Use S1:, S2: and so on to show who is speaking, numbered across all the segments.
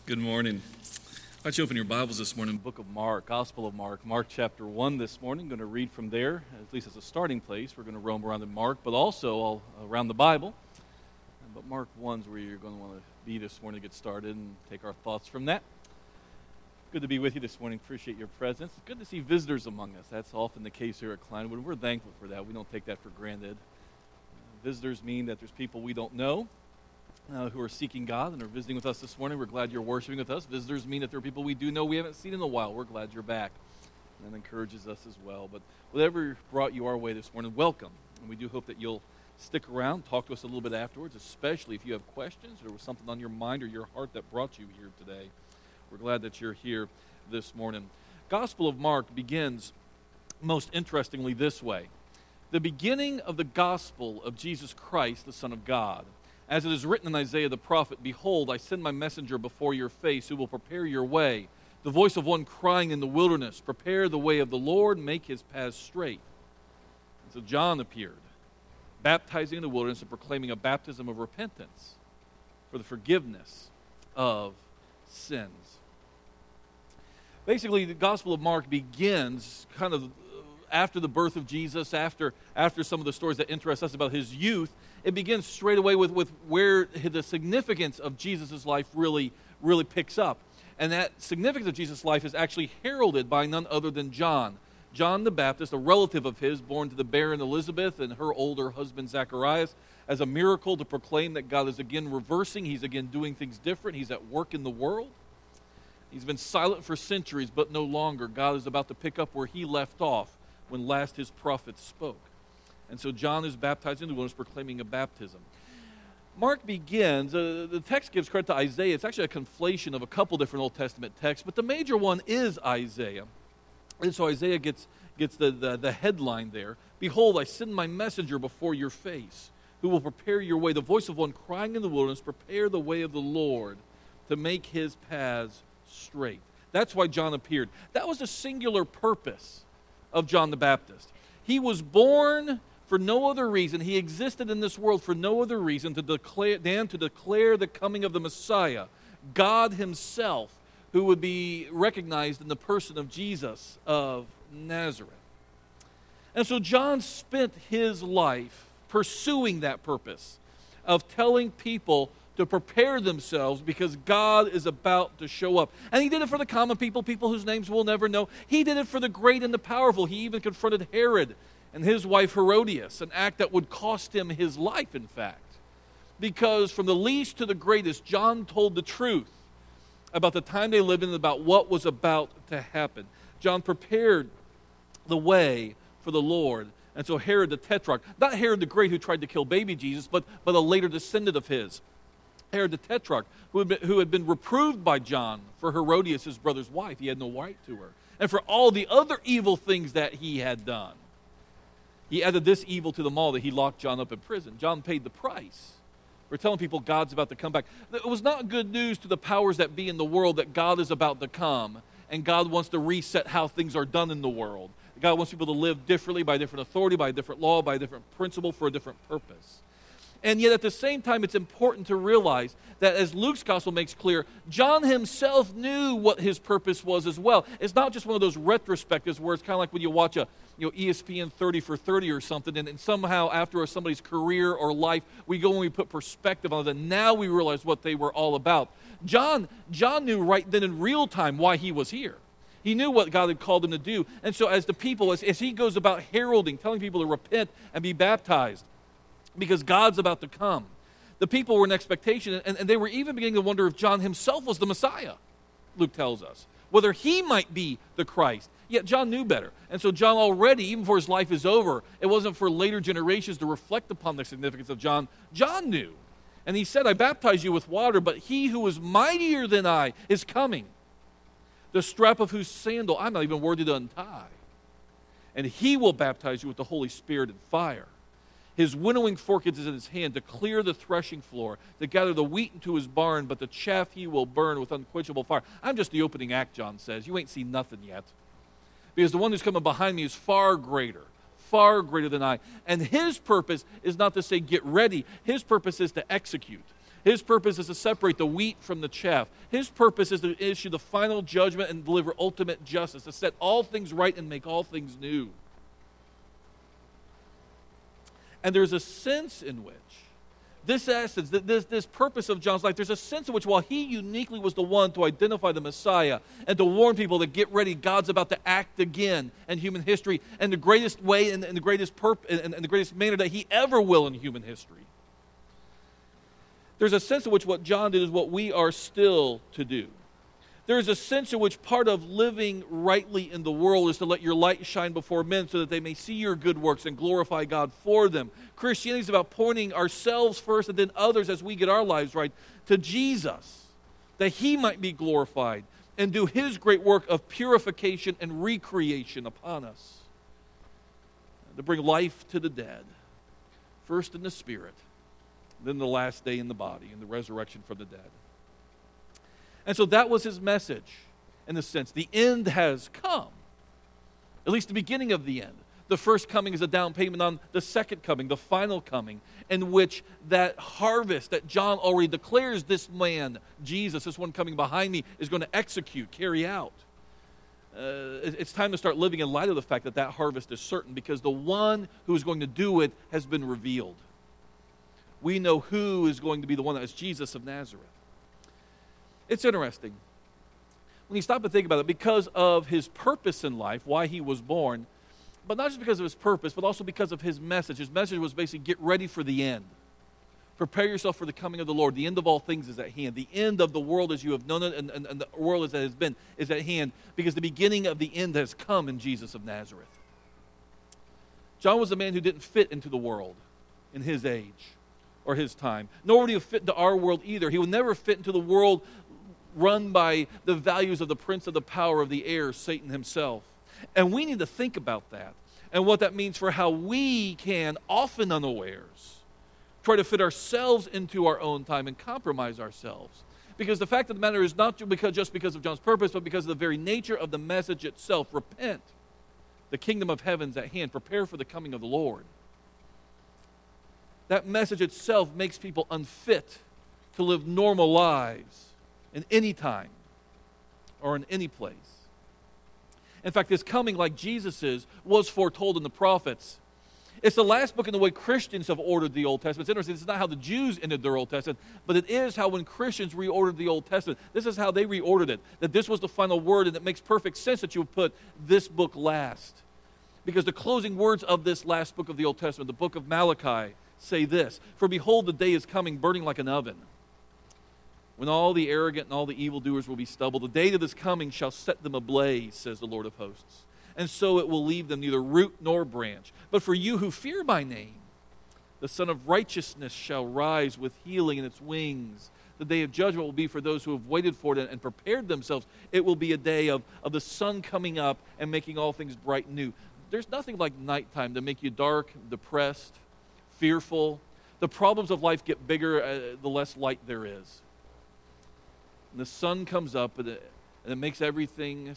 S1: Good morning. Why don't you open your Bibles this morning, book of Mark, Gospel of Mark, Mark chapter 1 this morning. Going to read from there, at least as a starting place. We're going to roam around in Mark, but also all around the Bible. But Mark 1 is where you're going to want to be this morning to get started and take our thoughts from that. Good to be with you this morning. Appreciate your presence. It's good to see visitors among us. That's often the case here at Kleinwood. We're thankful for that. We don't take that for granted. Visitors mean that there's people we don't know who are seeking God and are visiting with us this morning. We're glad you're worshiping with us. Visitors mean that there are people we do know we haven't seen in a while. We're glad you're back. And that encourages us as well. But whatever brought you our way this morning, welcome. And we do hope that you'll stick around, talk to us a little bit afterwards, especially if you have questions or there was something on your mind or your heart that brought you here today. We're glad that you're here this morning. Gospel of Mark begins most interestingly this way. The beginning of the gospel of Jesus Christ, the Son of God. As it is written in Isaiah the prophet, "Behold, I send my messenger before your face, who will prepare your way. The voice of one crying in the wilderness, prepare the way of the Lord, make his paths straight." And so John appeared, baptizing in the wilderness and proclaiming a baptism of repentance for the forgiveness of sins. Basically, the Gospel of Mark begins kind of after the birth of Jesus, after some of the stories that interest us about his youth. It begins straight away with where the significance of Jesus' life really picks up. And that significance of Jesus' life is actually heralded by none other than John. John the Baptist, a relative of his, born to the barren Elizabeth and her older husband Zacharias, as a miracle to proclaim that God is again reversing. He's again doing things different. He's at work in the world. He's been silent for centuries, but no longer. God is about to pick up where he left off when last his prophets spoke. And so John is baptized in the wilderness, proclaiming a baptism. Mark begins, the text gives credit to Isaiah. It's actually a conflation of a couple different Old Testament texts, but the major one is Isaiah. And so Isaiah gets the headline there. "Behold, I send my messenger before your face, who will prepare your way. The voice of one crying in the wilderness, prepare the way of the Lord, to make his paths straight." That's why John appeared. That was the singular purpose of John the Baptist. He was born for no other reason. He existed in this world for no other reason than to declare the coming of the Messiah, God himself, who would be recognized in the person of Jesus of Nazareth. And so John spent his life pursuing that purpose of telling people to prepare themselves because God is about to show up. And he did it for the common people whose names we'll never know. He did it for the great and the powerful. He even confronted Herod and his wife Herodias, an act that would cost him his life, in fact. Because from the least to the greatest, John told the truth about the time they lived in and about what was about to happen. John prepared the way for the Lord. And so Herod the Tetrarch, not Herod the Great who tried to kill baby Jesus, but a later descendant of his, Herod the Tetrarch, who had been reproved by John for Herodias, his brother's wife. He had no right to her. And for all the other evil things that he had done. He added this evil to them all, that he locked John up in prison. John paid the price for telling people God's about to come back. It was not good news to the powers that be in the world that God is about to come, and God wants to reset how things are done in the world. God wants people to live differently, by a different authority, by a different law, by a different principle, for a different purpose. And yet at the same time, it's important to realize that, as Luke's gospel makes clear, John himself knew what his purpose was as well. It's not just one of those retrospectives where it's kind of like when you watch a ESPN 30 for 30 or something, and somehow after somebody's career or life, we go and we put perspective on it, and now we realize what they were all about. John knew right then in real time why he was here. He knew what God had called him to do. And so as the people, as he goes about heralding, telling people to repent and be baptized, because God's about to come, the people were in expectation, and they were even beginning to wonder if John himself was the Messiah, Luke tells us, whether he might be the Christ. Yet John knew better. And so John already, even before his life is over, it wasn't for later generations to reflect upon the significance of John. John knew. And he said, "I baptize you with water, but he who is mightier than I is coming, the strap of whose sandal I'm not even worthy to untie. And he will baptize you with the Holy Spirit and fire. His winnowing fork is in his hand to clear the threshing floor, to gather the wheat into his barn, but the chaff he will burn with unquenchable fire." I'm just the opening act, John says. You ain't seen nothing yet. Because the one who's coming behind me is far greater than I. And his purpose is not to say get ready. His purpose is to execute. His purpose is to separate the wheat from the chaff. His purpose is to issue the final judgment and deliver ultimate justice, to set all things right and make all things new. And there's a sense in which this essence, this purpose of John's life, there's a sense in which while he uniquely was the one to identify the Messiah and to warn people to get ready, God's about to act again in human history in the greatest way and the greatest and the greatest manner that he ever will in human history. There's a sense in which what John did is what we are still to do. There's a sense in which part of living rightly in the world is to let your light shine before men so that they may see your good works and glorify God for them. Christianity is about pointing ourselves first and then others as we get our lives right to Jesus, that he might be glorified and do his great work of purification and recreation upon us. To bring life to the dead, first in the spirit, then the last day in the body, and the resurrection from the dead. And so that was his message, in a sense. The end has come, at least the beginning of the end. The first coming is a down payment on the second coming, the final coming, in which that harvest that John already declares this man, Jesus, this one coming behind me, is going to execute, carry out. It's time to start living in light of the fact that that harvest is certain, because the one who is going to do it has been revealed. We know who is going to be the one. That is Jesus of Nazareth. It's interesting. When you stop and think about it, because of his purpose in life, why he was born, but not just because of his purpose, but also because of his message. His message was basically, get ready for the end. Prepare yourself for the coming of the Lord. The end of all things is at hand. The end of the world as you have known it and the world as it has been is at hand, because the beginning of the end has come in Jesus of Nazareth. John was a man who didn't fit into the world in his age or his time, nor would he have fit into our world either. He would never fit into the world run by the values of the prince of the power of the air, Satan himself. And we need to think about that and what that means for how we can, often unawares, try to fit ourselves into our own time and compromise ourselves. Because the fact of the matter is not just because of John's purpose, but because of the very nature of the message itself. Repent. The kingdom of heaven's at hand. Prepare for the coming of the Lord. That message itself makes people unfit to live normal lives in any time or in any place. In fact, his coming, like Jesus's, was foretold in the prophets. It's the last book in the way Christians have ordered the Old Testament. It's interesting. This is not how the Jews ended their Old Testament, but it is how when Christians reordered the Old Testament, this is how they reordered it, that this was the final word, and it makes perfect sense that you would put this book last. Because the closing words of this last book of the Old Testament, the book of Malachi, say this: For behold, the day is coming, burning like an oven, when all the arrogant and all the evildoers will be stubble. The day that is coming shall set them ablaze, says the Lord of hosts. And so it will leave them neither root nor branch. But for you who fear my name, the Son of Righteousness shall rise with healing in its wings. The day of judgment will be for those who have waited for it and prepared themselves. It will be a day of the sun coming up and making all things bright and new. There's nothing like nighttime to make you dark, depressed, fearful. The problems of life get bigger the less light there is. And the sun comes up and it makes everything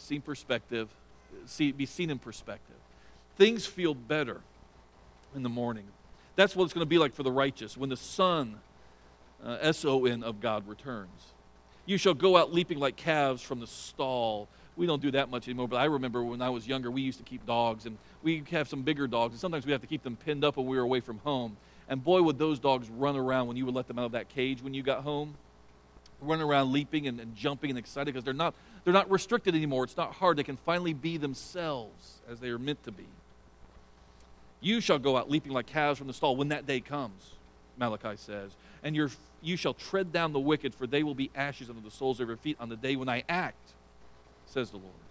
S1: be seen in perspective. Things feel better in the morning. That's what it's going to be like for the righteous when the Son, S-O-N, of God returns. You shall go out leaping like calves from the stall. We don't do that much anymore, but I remember when I was younger, we used to keep dogs, and we have some bigger dogs, and sometimes we have to keep them pinned up when we were away from home. And boy, would those dogs run around when you would let them out of that cage when you got home. Run around leaping and jumping and excited because they're not restricted anymore. It's not hard. They can finally be themselves as they are meant to be. You shall go out leaping like calves from the stall when that day comes, Malachi says. And you shall tread down the wicked, for they will be ashes under the soles of your feet on the day when I act, says the Lord.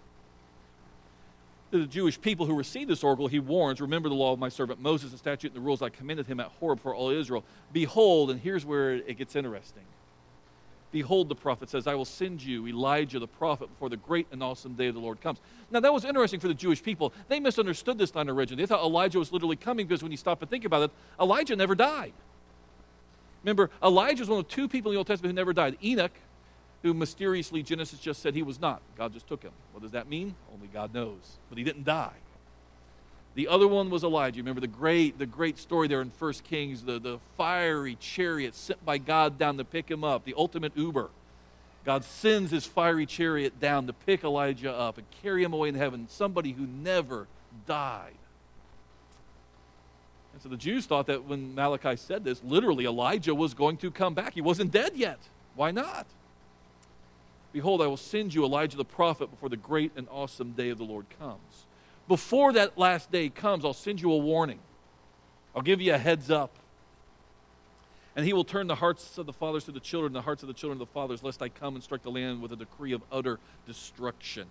S1: To the Jewish people who received this oracle, he warns, remember the law of my servant Moses, the statute and the rules I commanded him at Horeb for all Israel. Behold, and here's where it gets interesting. Behold, the prophet says, I will send you Elijah the prophet before the great and awesome day of the Lord comes. Now, that was interesting for the Jewish people. They misunderstood this line originally. They thought Elijah was literally coming because when you stop and think about it, Elijah never died. Remember, Elijah is one of two people in the Old Testament who never died. Enoch, who mysteriously Genesis just said he was not. God just took him. What does that mean? Only God knows. But he didn't die. The other one was Elijah. Remember the great story there in 1 Kings, the fiery chariot sent by God down to pick him up, the ultimate Uber. God sends his fiery chariot down to pick Elijah up and carry him away in heaven, somebody who never died. And so the Jews thought that when Malachi said this, literally Elijah was going to come back. He wasn't dead yet. Why not? Behold, I will send you Elijah the prophet before the great and awesome day of the Lord comes. Before that last day comes, I'll send you a warning. I'll give you a heads up. And he will turn the hearts of the fathers to the children, the hearts of the children to the fathers, lest I come and strike the land with a decree of utter destruction.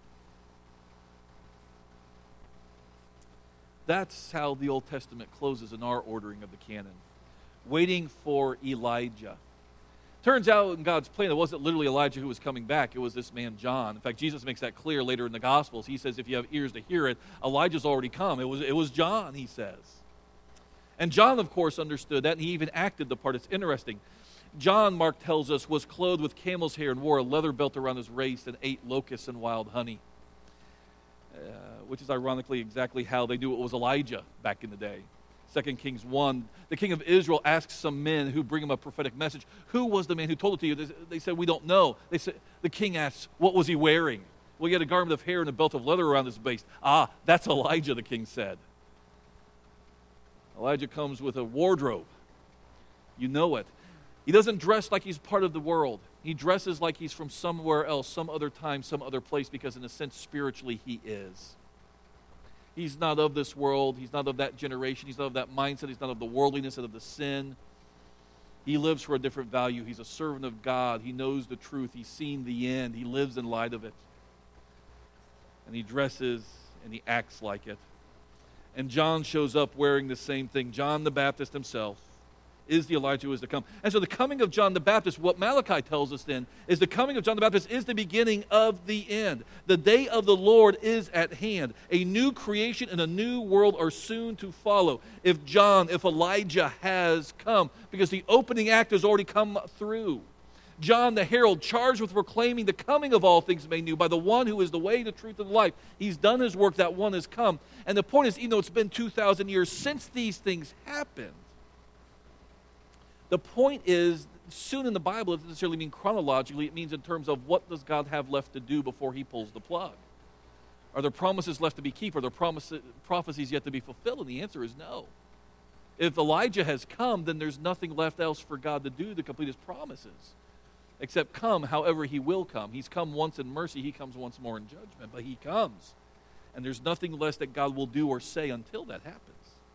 S1: That's how the Old Testament closes in our ordering of the canon. Waiting for Elijah. Turns out in God's plan, it wasn't literally Elijah who was coming back. It was this man, John. In fact, Jesus makes that clear later in the Gospels. He says, if you have ears to hear it, Elijah's already come. It was John, he says. And John, of course, understood that, and he even acted the part. It's interesting. John, Mark tells us, was clothed with camel's hair and wore a leather belt around his waist and ate locusts and wild honey, which is ironically exactly how they knew it was Elijah back in the day. 2 Kings 1, the king of Israel asks some men who bring him a prophetic message, who was the man who told it to you? They said, we don't know. They said, the king asks, what was he wearing? Well, he had a garment of hair and a belt of leather around his waist. Ah, that's Elijah, the king said. Elijah comes with a wardrobe. You know it. He doesn't dress like he's part of the world. He dresses like he's from somewhere else, some other time, some other place, because in a sense, spiritually, he is. He's not of this world. He's not of that generation. He's not of that mindset. He's not of the worldliness and of the sin. He lives for a different value. He's a servant of God. He knows the truth. He's seen the end. He lives in light of it. And he dresses and he acts like it. And John shows up wearing the same thing. John the Baptist himself is the Elijah who is to come. And so the coming of John the Baptist, what Malachi tells us then, is the coming of John the Baptist is the beginning of the end. The day of the Lord is at hand. A new creation and a new world are soon to follow. If Elijah has come, because the opening act has already come through. John the herald, charged with proclaiming the coming of all things made new by the one who is the way, the truth, and the life. He's done his work. That one has come. And the point is, even though it's been 2,000 years since these things happened, the point is, soon in the Bible, it doesn't necessarily mean chronologically. It means in terms of what does God have left to do before he pulls the plug. Are there promises left to be kept? Are there prophecies yet to be fulfilled? And the answer is no. If Elijah has come, then there's nothing left else for God to do to complete his promises. Except come, however he will come. He's come once in mercy, he comes once more in judgment, but he comes. And there's nothing less that God will do or say until that happens.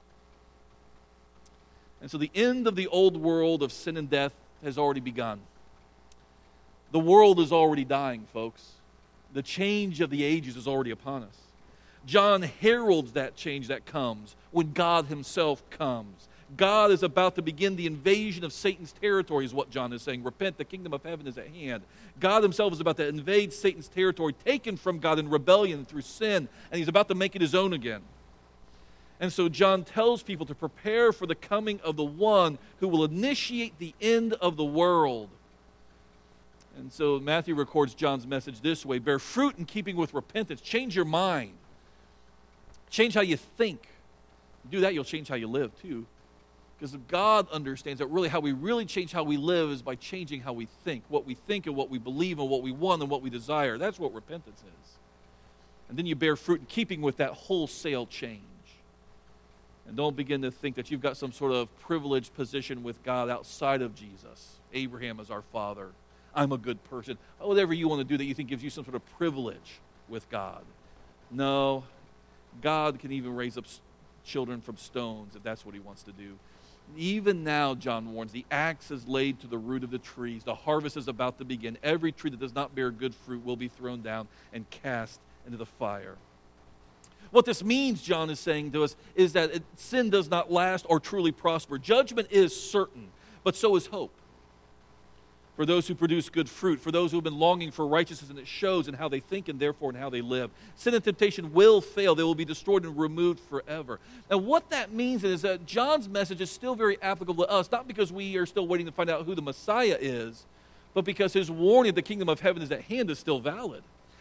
S1: And so the end of the old world of sin and death has already begun. The world is already dying, folks. The change of the ages is already upon us. John heralds that change that comes when God himself comes. God is about to begin the invasion of Satan's territory, is what John is saying. Repent, the kingdom of heaven is at hand. God himself is about to invade Satan's territory, taken from God in rebellion through sin, and he's about to make it his own again. And so John tells people to prepare for the coming of the one who will initiate the end of the world. And so Matthew records John's message this way: bear fruit in keeping with repentance. Change your mind. Change how you think. Do that, you'll change how you live too. Because God understands that really how we really change how we live is by changing how we think. What we think and what we believe and what we want and what we desire. That's what repentance is. And then you bear fruit in keeping with that wholesale change. And don't begin to think that you've got some sort of privileged position with God outside of Jesus. Abraham is our father. I'm a good person. Whatever you want to do that you think gives you some sort of privilege with God. No, God can even raise up children from stones if that's what he wants to do. Even now, John warns, the axe is laid to the root of the trees. The harvest is about to begin. Every tree that does not bear good fruit will be thrown down and cast into the fire. What this means, John is saying to us, is that sin does not last or truly prosper. Judgment is certain, but so is hope. For those who produce good fruit, for those who have been longing for righteousness, and it shows in how they think and therefore in how they live. Sin and temptation will fail. They will be destroyed and removed forever. Now what that means is that John's message is still very applicable to us, not because we are still waiting to find out who the Messiah is, but because his warning that the kingdom of heaven is at hand is still valid.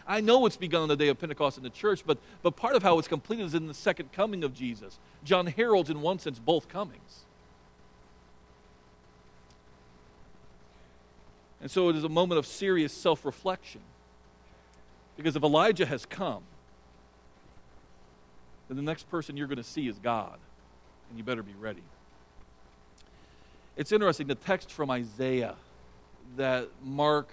S1: I know it's begun on the day of Pentecost in the church, but part of how it's completed is in the second coming of Jesus. John heralds, in one sense, both comings. And so it is a moment of serious self-reflection. Because if Elijah has come, then the next person you're going to see is God. And you better be ready. It's interesting, the text from Isaiah that Mark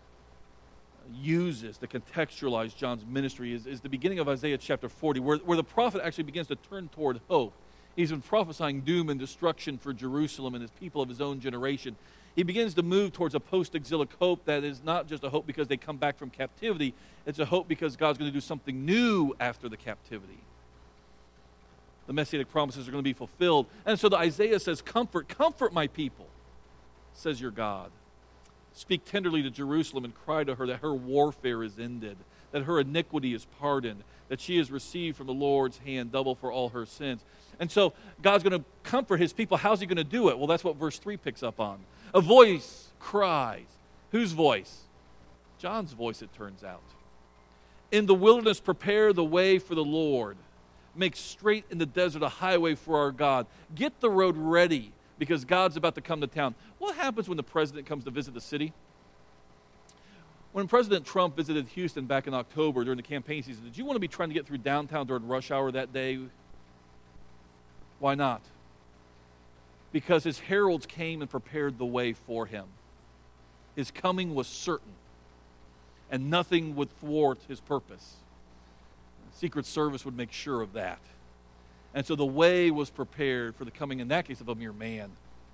S1: uses to contextualize John's ministry is the beginning of Isaiah chapter 40, where the prophet actually begins to turn toward hope. He's been prophesying doom and destruction for Jerusalem and his people of his own generation. He begins to move towards a post-exilic hope that is not just a hope because they come back from captivity. It's a hope because God's going to do something new after the captivity. The messianic promises are going to be fulfilled. And so Isaiah says, comfort my people, says your God. Speak tenderly to Jerusalem and cry to her that her warfare is ended, that her iniquity is pardoned, that she has received from the Lord's hand double for all her sins. And so God's going to comfort his people. How's he going to do it? Well, that's what verse 3 picks up on. A voice cries. Whose voice? John's voice, it turns out. In the wilderness, prepare the way for the Lord. Make straight in the desert a highway for our God. Get the road ready because God's about to come to town. What happens when the president comes to visit the city? When President Trump visited Houston back in October during the campaign season, did you want to be trying to get through downtown during rush hour that day? Why not? Because his heralds came and prepared the way for him. His coming was certain, and nothing would thwart his purpose. The Secret Service would make sure of that. And so the way was prepared for the coming, in that case, of a mere man.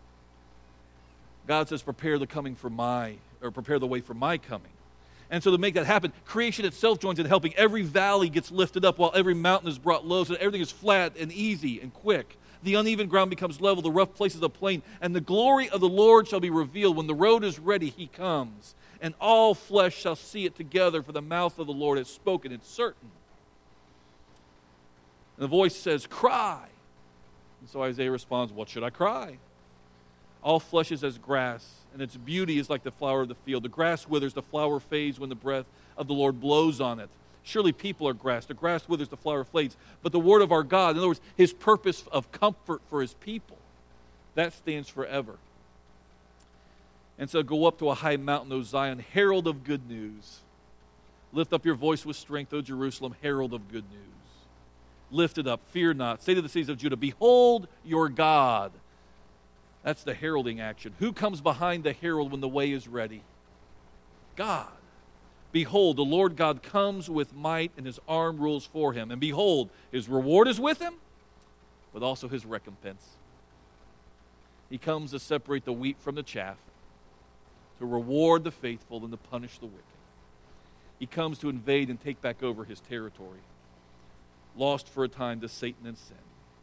S1: God says, prepare the way for my coming. And so to make that happen, creation itself joins in helping. Every valley gets lifted up while every mountain is brought low, so that everything is flat and easy and quick. The uneven ground becomes level, the rough places a plain, and the glory of the Lord shall be revealed. When the road is ready, he comes, and all flesh shall see it together, for the mouth of the Lord has spoken. It's certain. And the voice says, cry. And so Isaiah responds, what should I cry? All flesh is as grass, and its beauty is like the flower of the field. The grass withers, the flower fades when the breath of the Lord blows on it. Surely people are grass. The grass withers, the flower fades. But the word of our God, in other words, his purpose of comfort for his people, that stands forever. And so go up to a high mountain, O Zion, herald of good news. Lift up your voice with strength, O Jerusalem, herald of good news. Lift it up, fear not. Say to the cities of Judah, behold your God. That's the heralding action. Who comes behind the herald when the way is ready? God. Behold, the Lord God comes with might, and his arm rules for him. And behold, his reward is with him, but also his recompense. He comes to separate the wheat from the chaff, to reward the faithful and to punish the wicked. He comes to invade and take back over his territory, lost for a time to Satan and sin.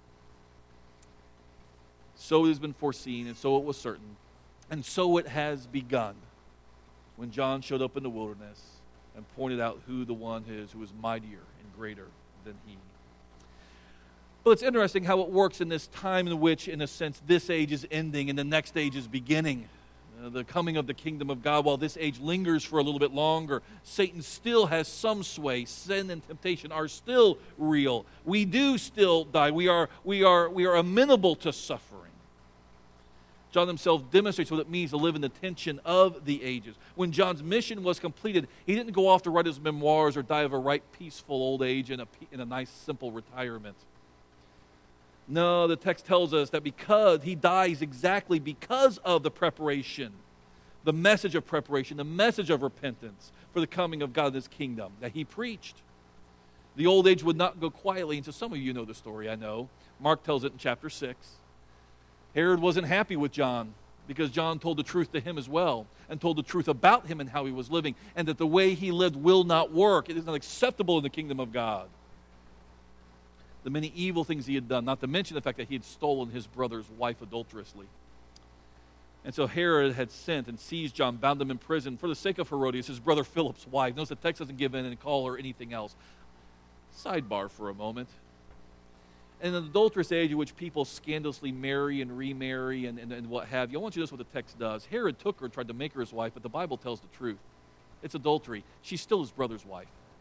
S1: So it has been foreseen, and so it was certain, and so it has begun when John showed up in the wilderness and pointed out who the one is who is mightier and greater than he. But it's interesting how it works in this time in which, in a sense, this age is ending and the next age is beginning. The coming of the kingdom of God, while this age lingers for a little bit longer, Satan still has some sway. Sin and temptation are still real. We do still die. We are amenable to suffering. John himself demonstrates what it means to live in the tension of the ages. When John's mission was completed, he didn't go off to write his memoirs or die of a right peaceful old age in a nice simple retirement. No, the text tells us that because he dies exactly because of the preparation, the message of preparation, the message of repentance for the coming of God in his kingdom that he preached. The old age would not go quietly, and so some of you know the story, I know. Mark tells it in chapter 6. Herod wasn't happy with John because John told the truth to him as well and told the truth about him and how he was living, and that the way he lived will not work. It is not acceptable in the kingdom of God. The many evil things he had done, not to mention the fact that he had stolen his brother's wife adulterously. And so Herod had sent and seized John, bound him in prison for the sake of Herodias, his brother Philip's wife. Notice the text doesn't give in and call her anything else. Sidebar for a moment. In an adulterous age in which people scandalously marry and remarry and what have you, I want you to notice what the text does. Herod took her and tried to make her his wife, but the Bible tells the truth. It's adultery. She's still his brother's wife.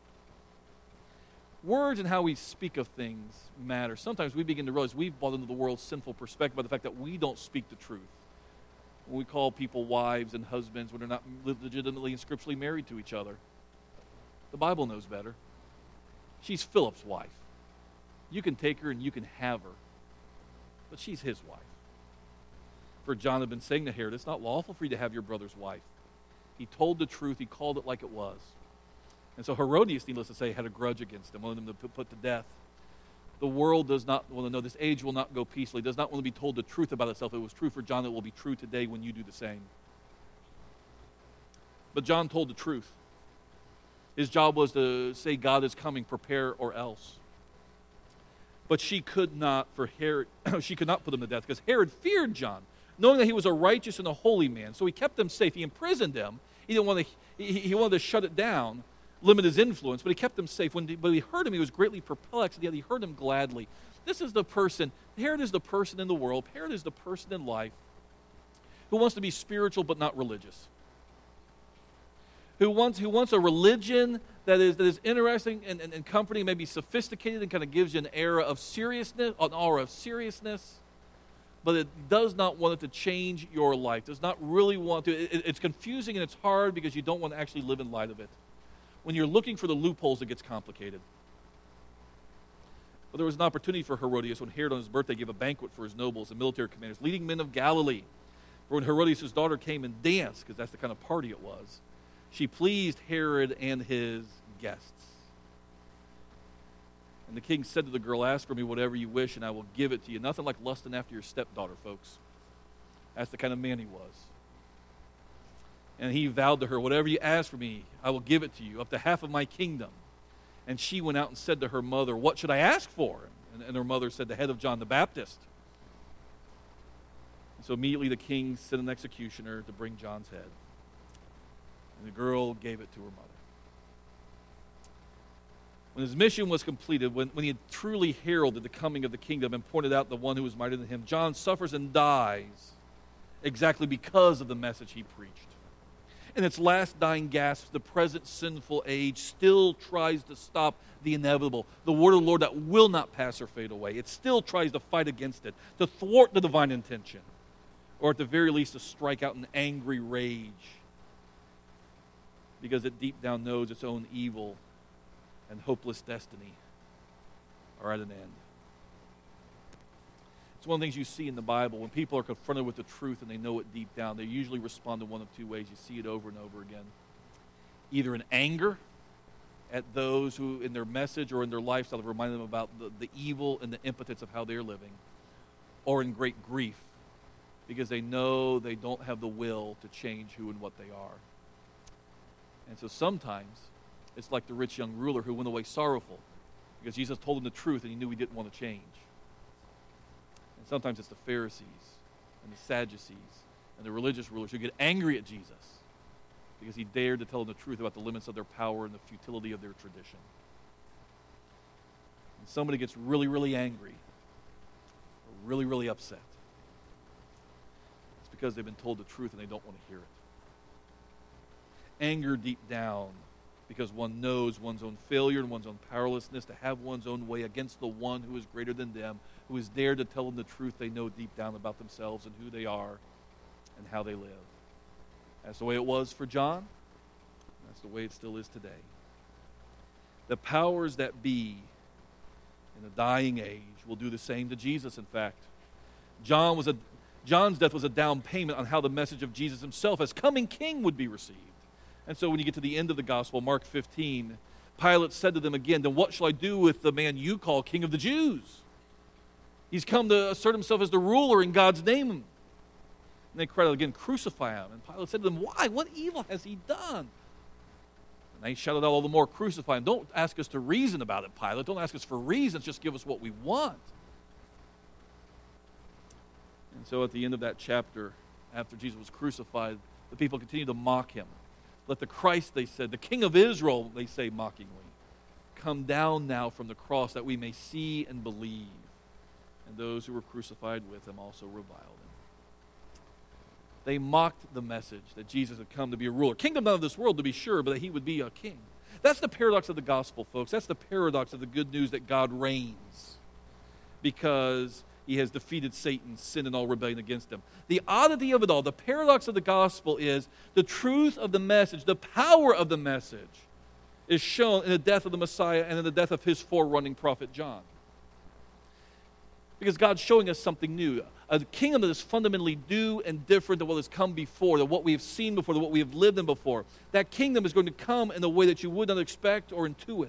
S1: Words and how we speak of things matter. Sometimes we begin to realize we've bought into the world's sinful perspective by the fact that we don't speak the truth. When we call people wives and husbands when they're not legitimately and scripturally married to each other. The Bible knows better. She's Philip's wife. You can take her and you can have her. But she's his wife. For John had been saying to Herod, it's not lawful for you to have your brother's wife. He told the truth. He called it like it was. And so Herodias, needless to say, had a grudge against him, wanted him to be put to death. The world does not want to know. This age will not go peacefully. It does not want to be told the truth about itself. It was true for John. It will be true today when you do the same. But John told the truth. His job was to say, God is coming, prepare or else. But she could not, for Herod, she could not put him to death because Herod feared John, knowing that he was a righteous and a holy man. So he kept him safe. He imprisoned him. He didn't want to. He wanted to shut it down, limit his influence, but he kept him safe. But he heard him, he was greatly perplexed, and yet he heard him gladly. This is the person, Herod is the person in the world, Herod is the person in life who wants to be spiritual but not religious. Who wants a religion that is interesting and comforting, maybe sophisticated and kind of gives you an aura of seriousness, but it does not want it to change your life, does not really want to. It's confusing and it's hard because you don't want to actually live in light of it. When you're looking for the loopholes, it gets complicated. But there was an opportunity for Herodias when Herod on his birthday gave a banquet for his nobles and military commanders, leading men of Galilee. For when Herodias' daughter came and danced, because that's the kind of party it was, she pleased Herod and his guests. And the king said to the girl, ask for me whatever you wish, and I will give it to you. Nothing like lusting after your stepdaughter, folks. That's the kind of man he was. And he vowed to her, whatever you ask for me, I will give it to you, up to half of my kingdom. And she went out and said to her mother, what should I ask for? And her mother said, the head of John the Baptist. And so immediately the king sent an executioner to bring John's head. And the girl gave it to her mother. When his mission was completed, when he had truly heralded the coming of the kingdom and pointed out the one who was mightier than him, John suffers and dies exactly because of the message he preached. In its last dying gasps, the present sinful age still tries to stop the inevitable, the word of the Lord that will not pass or fade away. It still tries to fight against it, to thwart the divine intention, or at the very least to strike out in angry rage, because it deep down knows its own evil and hopeless destiny are at an end. It's one of the things you see in the Bible. When people are confronted with the truth and they know it deep down, they usually respond in one of two ways. You see it over and over again. Either in anger at those who in their message or in their lifestyle have reminded them about the evil and the impotence of how they're living, or in great grief because they know they don't have the will to change who and what they are. And so sometimes it's like the rich young ruler who went away sorrowful because Jesus told him the truth and he knew he didn't want to change. And sometimes it's the Pharisees and the Sadducees and the religious rulers who get angry at Jesus because he dared to tell them the truth about the limits of their power and the futility of their tradition. And somebody gets really, really angry or really, really upset. It's because they've been told the truth and they don't want to hear it. Anger deep down because one knows one's own failure and one's own powerlessness to have one's own way against the one who is greater than them, who is dared to tell them the truth they know deep down about themselves and who they are and how they live. That's the way it was for John. That's the way it still is today. The powers that be in the dying age will do the same to Jesus, in fact. John's death was a down payment on how the message of Jesus himself as coming king would be received. And so when you get to the end of the gospel, Mark 15, Pilate said to them again, then what shall I do with the man you call king of the Jews? He's come to assert himself as the ruler in God's name. And they cried out again, crucify him. And Pilate said to them, why? What evil has he done? And they shouted out all the more, crucify him. Don't ask us to reason about it, Pilate. Don't ask us for reasons. Just give us what we want. And so at the end of that chapter, after Jesus was crucified, the people continued to mock him. Let the Christ, they said, the King of Israel, they say mockingly, come down now from the cross that we may see and believe. And those who were crucified with him also reviled him. They mocked the message that Jesus had come to be a ruler. Kingdom not of this world, to be sure, but that he would be a king. That's the paradox of the gospel, folks. That's the paradox of the good news that God reigns because he has defeated Satan, sin, and all rebellion against him. The oddity of it all, the paradox of the gospel is the truth of the message, the power of the message is shown in the death of the Messiah and in the death of his forerunning prophet John. Because God's showing us something new, a kingdom that is fundamentally new and different than what has come before, than what we have seen before, than what we have lived in before. That kingdom is going to come in a way that you would not expect or intuit.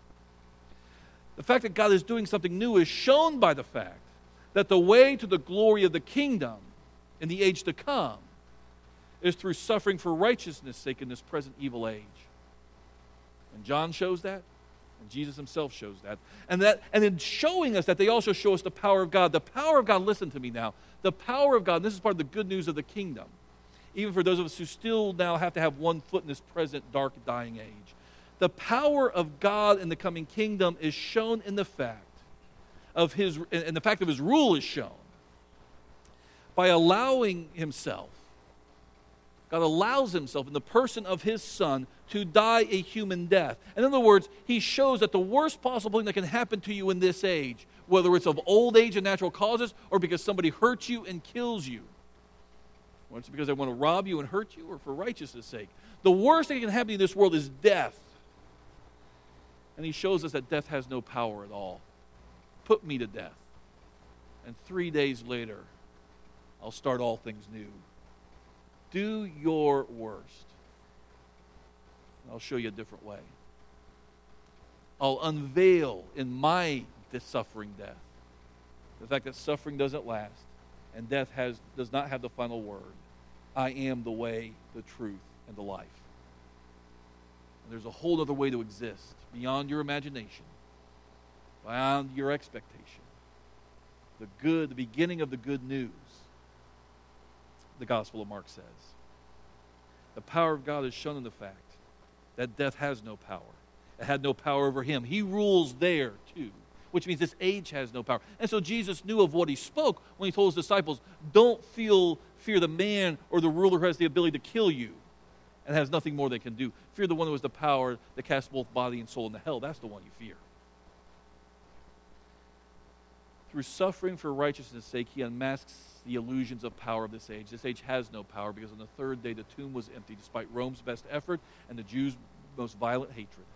S1: The fact that God is doing something new is shown by the fact that the way to the glory of the kingdom in the age to come is through suffering for righteousness' sake in this present evil age. And John shows that, and Jesus himself shows that. And in showing us that, they also show us the power of God. The power of God, listen to me now, the power of God, and this is part of the good news of the kingdom, even for those of us who still now have to have one foot in this present dark, dying age. The power of God in the coming kingdom is shown in the fact of his, and the fact of his rule is shown by allowing himself, God allows himself in the person of his Son to die a human death. In other words, he shows that the worst possible thing that can happen to you in this age, whether it's of old age and natural causes or because somebody hurts you and kills you, whether it's because they want to rob you and hurt you or for righteousness' sake, the worst thing that can happen in this world is death. And he shows us that death has no power at all. Put me to death, and 3 days later, I'll start all things new. Do your worst, and I'll show you a different way. I'll unveil in my suffering death the fact that suffering doesn't last, and death does not have the final word. I am the way, the truth, and the life. And there's a whole other way to exist beyond your imagination, beyond your expectation. The beginning of the good news, the Gospel of Mark says. The power of God is shown in the fact that death has no power. It had no power over him. He rules there too, which means this age has no power. And so Jesus knew of what he spoke when he told his disciples, don't fear the man or the ruler who has the ability to kill you and has nothing more they can do. Fear the one who has the power that casts both body and soul into hell. That's the one you fear. Through suffering for righteousness' sake, he unmasks the illusions of power of this age. This age has no power because on the third day the tomb was empty despite Rome's best effort and the Jews' most violent hatred.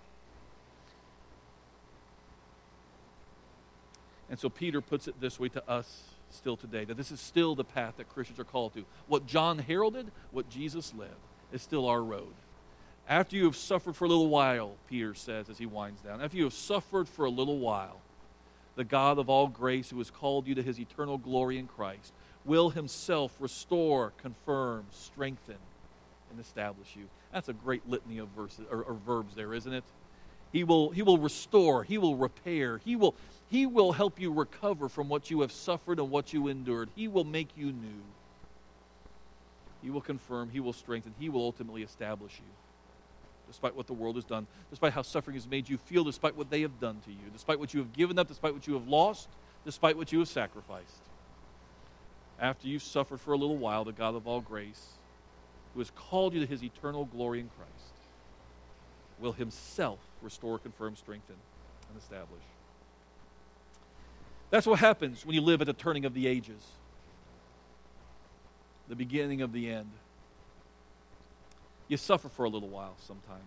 S1: And so Peter puts it this way to us still today, that this is still the path that Christians are called to. What John heralded, what Jesus lived, is still our road. After you have suffered for a little while, Peter says as he winds down, after you have suffered for a little while, the God of all grace who has called you to his eternal glory in Christ will himself restore, confirm, strengthen, and establish you. That's a great litany of verses or verbs there, isn't it? He will restore, he will repair, he will help you recover from what you have suffered and what you endured. He will make you new. He will confirm, he will strengthen, he will ultimately establish you. Despite what the world has done, despite how suffering has made you feel, despite what they have done to you, despite what you have given up, despite what you have lost, despite what you have sacrificed. After you've suffered for a little while, the God of all grace, who has called you to his eternal glory in Christ, will himself restore, confirm, strengthen, and establish. That's what happens when you live at the turning of the ages, the beginning of the end. You suffer for a little while sometimes.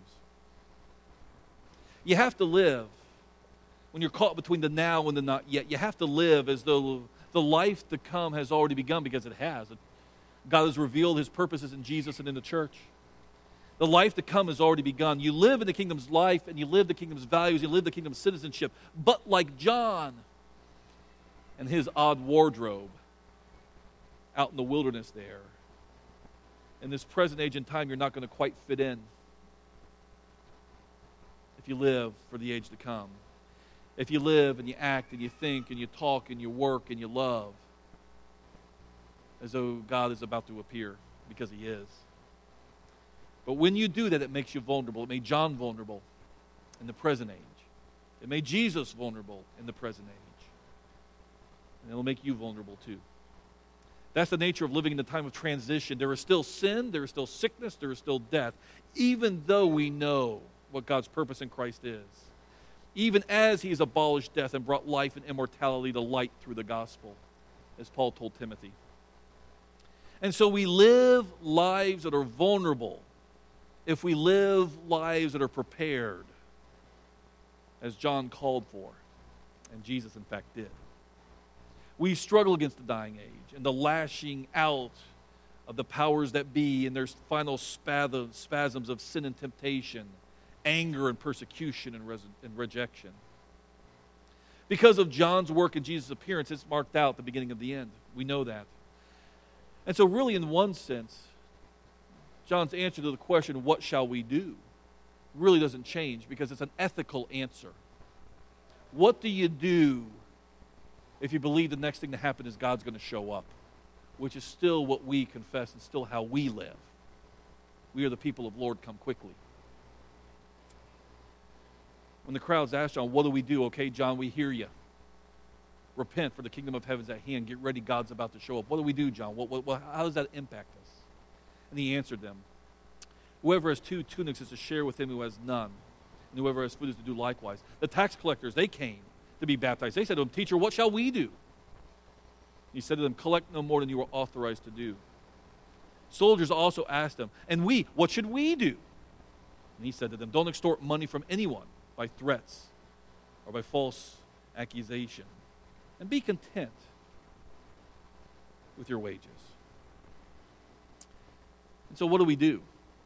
S1: You have to live, when you're caught between the now and the not yet, you have to live as though the life to come has already begun, because it has. God has revealed his purposes in Jesus and in the church. The life to come has already begun. You live in the kingdom's life, and you live the kingdom's values, you live the kingdom's citizenship. But like John and his odd wardrobe out in the wilderness there, in this present age and time, you're not going to quite fit in if you live for the age to come. If you live and you act and you think and you talk and you work and you love as though God is about to appear, because he is. But when you do that, it makes you vulnerable. It made John vulnerable in the present age. It made Jesus vulnerable in the present age. And it'll make you vulnerable too. That's the nature of living in the time of transition. There is still sin, there is still sickness, there is still death, even though we know what God's purpose in Christ is, even as he has abolished death and brought life and immortality to light through the gospel, as Paul told Timothy. And so we live lives that are vulnerable if we live lives that are prepared, as John called for, and Jesus in fact did. We struggle against the dying age and the lashing out of the powers that be and their final spasms of sin and temptation, anger and persecution and rejection. Because of John's work and Jesus' appearance, it's marked out the beginning of the end. We know that. And so really, in one sense, John's answer to the question, what shall we do, really doesn't change because it's an ethical answer. What do you do if you believe the next thing to happen is God's going to show up? Which is still what we confess and still how we live. We are the people of Lord, come quickly. When the crowds asked John, what do we do? Okay, John, we hear you. Repent, for the kingdom of heaven is at hand. Get ready, God's about to show up. What do we do, John? How does that impact us? And he answered them, whoever has 2 tunics is to share with him who has none, and whoever has food is to do likewise. The tax collectors, they came to be baptized. They said to him, Teacher, what shall we do? He said to them, collect no more than you are authorized to do. Soldiers also asked him, and we, what should we do? And he said to them, don't extort money from anyone by threats or by false accusation, and be content with your wages. And so what do we do?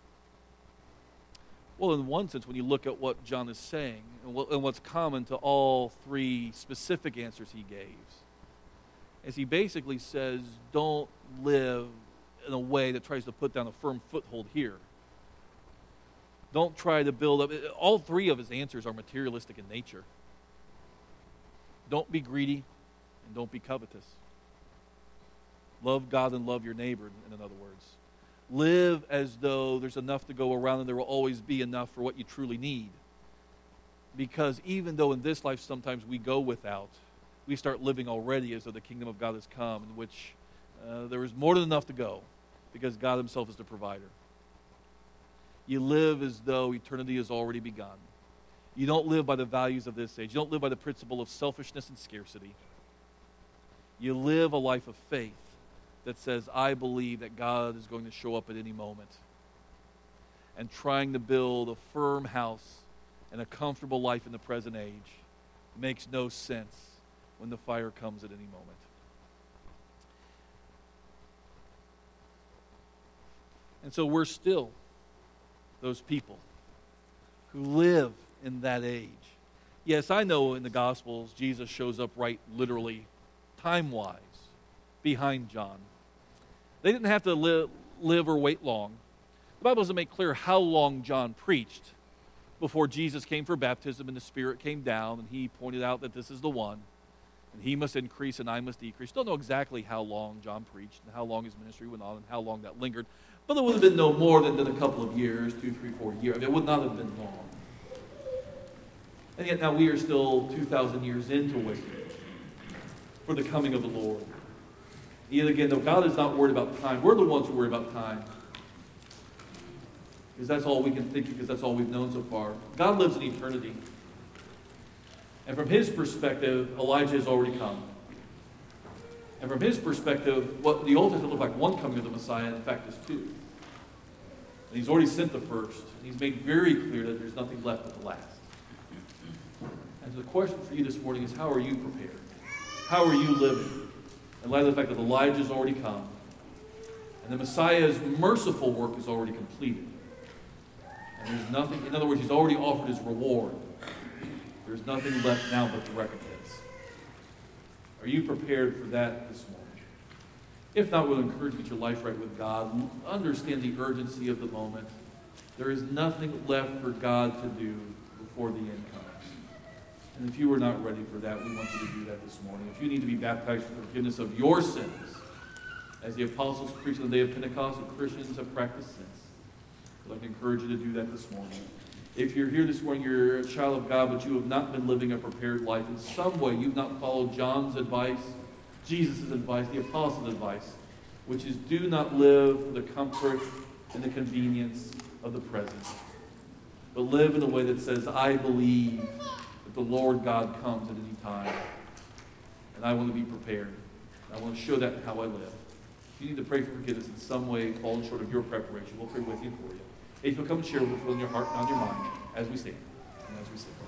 S1: Well, in one sense, when you look at what John is saying, and what's common to all 3 specific answers he gave, is he basically says, don't live in a way that tries to put down a firm foothold here. Don't try to build up. All 3 of his answers are materialistic in nature. Don't be greedy and don't be covetous. Love God and love your neighbor, in other words. Live as though there's enough to go around and there will always be enough for what you truly need. Because even though in this life sometimes we go without, we start living already as though the kingdom of God has come, in which there is more than enough to go, because God himself is the provider. You live as though eternity has already begun. You don't live by the values of this age. You don't live by the principle of selfishness and scarcity. You live a life of faith that says, I believe that God is going to show up at any moment. And trying to build a firm house and a comfortable life in the present age makes no sense when the fire comes at any moment. And so we're still those people who live in that age. Yes, I know in the Gospels Jesus shows up right literally, time-wise, behind John. They didn't have to live or wait long. The Bible doesn't make clear how long John preached before Jesus came for baptism and the Spirit came down and he pointed out that this is the one and he must increase and I must decrease. Don't know exactly how long John preached and how long his ministry went on and how long that lingered, but it would have been no more than a couple of years, 2, 3, 4 years. I mean, it would not have been long. And yet now we are still 2,000 years into waiting for the coming of the Lord. Yet again, though, God is not worried about time. We're the ones who worry about time. Because that's all we can think, because that's all we've known so far. God lives in eternity. And from his perspective, Elijah has already come. And from his perspective, what the Old Testament looked like one coming of the Messiah, in fact, is 2. And he's already sent the first. And he's made very clear that there's nothing left but the last. And so the question for you this morning is, how are you prepared? How are you living? In light of the fact that Elijah has already come, and the Messiah's merciful work is already completed. And there's nothing, in other words, he's already offered his reward. There's nothing left now but the recompense. Are you prepared for that this morning? If not, we'll encourage you to get your life right with God. Understand the urgency of the moment. There is nothing left for God to do before the end comes. And if you are not ready for that, we want you to do that this morning. If you need to be baptized for the forgiveness of your sins, as the apostles preached on the day of Pentecost and Christians have practiced since, I'd like to encourage you to do that this morning. If you're here this morning, you're a child of God, but you have not been living a prepared life. In some way, you've not followed John's advice, Jesus' advice, the apostles' advice, which is do not live for the comfort and the convenience of the present. but live in a way that says, I believe that the Lord God comes at any time. And I want to be prepared. I want to show that in how I live. If you need to pray for forgiveness in some way falling short of your preparation, we'll pray with you and for you. If you'll come and share what's on your heart and on your mind as we stand and as we sing.